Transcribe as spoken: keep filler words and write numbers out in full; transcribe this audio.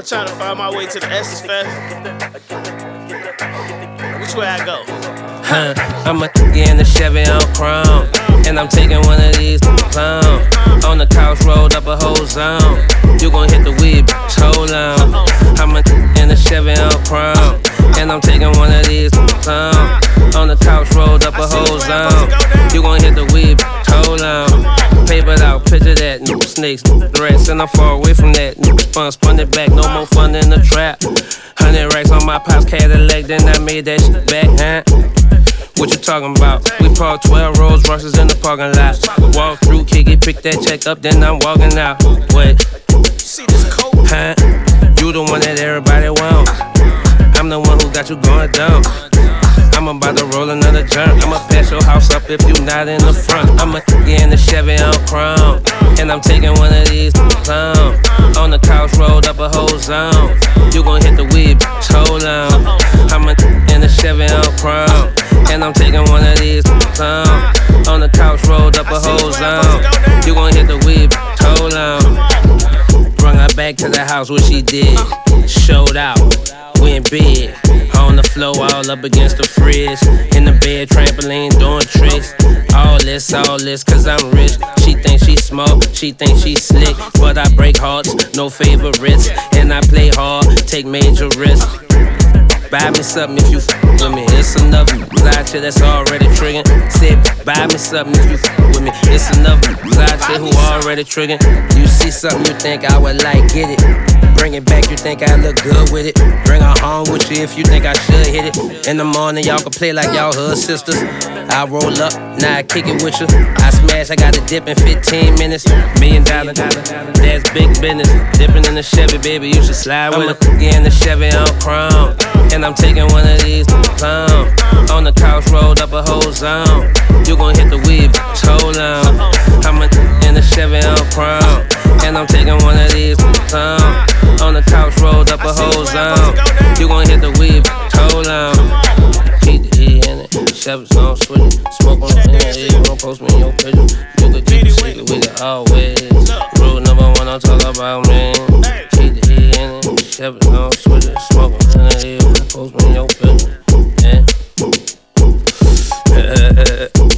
trying to find my way to the Essence Fest. Which way I go? Huh, I'm a in the Chevy on chrome, and I'm taking one of these clown. On the couch, rolled up a whole zone. You gon' hit the weed, bitch, hold on. I'm a in the Chevy on chrome, and I'm taking one of these clown. On the couch, rolled up a whole zone. You gon' hit the weed, bitch, hold on. Papered out, picture that, new snakes, rats, and I'm far away from that. New spun, spun it back, no more fun in the trap. Hundred racks on my pop's Cadillac, then I made that shit back, huh? What you talking about? We parked twelve Rolls Royces in the parking lot. Walk through, kick it, pick that check up, then I'm walking out. Wait, See this coat? huh? You the one that everybody wants. I'm the one who got you going down. I'm about to roll another jump. I'ma pass your house up if you not in the front. I'ma get in the Chevy on chrome, and I'm taking one of these clown. On the couch, rolled up a whole zone. You gon' hit the weed, bitch, hold on. I'ma in the Chevy on chrome, and I'm taking one of these clown. On the couch, rolled up a whole zone. You gon' hit the weed, bitch, hold on. Brung her back to the house, what she did. Showed out, went big. On the floor, all up against the fridge. In the bed, trampoline, doing tricks. All this, all this, cause I'm rich. She thinks she smart, she thinks she slick. But I break hearts, no favorites. And I play hard, take major risks. Buy me something if you f with me. It's enough out here that's already triggering. Said, buy me something if you f with me. It's enough out here who already triggering. You see something you think I would like, get it. Bring it back, you think I look good with it. Bring her home with you if you think I should hit it. In the morning, y'all can play like y'all hood sisters. I roll up, now I kick it with you. I smash, I got a dip in fifteen minutes. Million dollar, that's big business. Dipping in the Chevy, baby, you should slide with it. I'm in the Chevy on chrome, and I'm taking one of these clown. On the couch, rolled up a whole zone. You gon' hit the weed, bitch, hold on. I'm in the Chevy on chrome, and I'm taking one of these clown. On the couch, rolled up a whole zone. You gon' hit the weed, bitch, hold on. Keep the E in it, Chevy's on switch. Smoke on the E, don't post me in your picture. You could keep it secret, we can always. Rule number one, don't talk about me. Keep the E in it, Chevy's on switch. Smoke on the E, don't post me in your picture. Yeah.